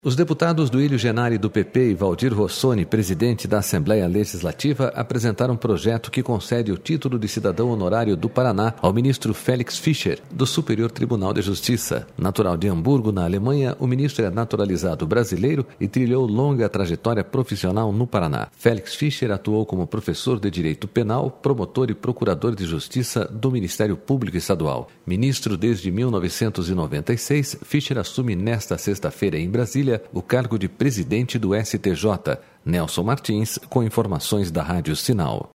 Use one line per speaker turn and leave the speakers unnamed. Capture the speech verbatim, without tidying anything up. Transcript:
Os deputados Duílio Genari, do P P, e Valdir Rossoni, presidente da Assembleia Legislativa, apresentaram um projeto que concede o título de cidadão honorário do Paraná ao ministro Félix Fischer, do Superior Tribunal de Justiça. Natural de Hamburgo, na Alemanha, o ministro é naturalizado brasileiro e trilhou longa trajetória profissional no Paraná. Félix Fischer atuou como professor de Direito Penal, promotor e procurador de Justiça do Ministério Público Estadual. Ministro desde mil novecentos e noventa e seis, Fischer assume nesta sexta-feira em Brasília o cargo de presidente do S T J. Nelson Martins, com informações da Rádio Sinal.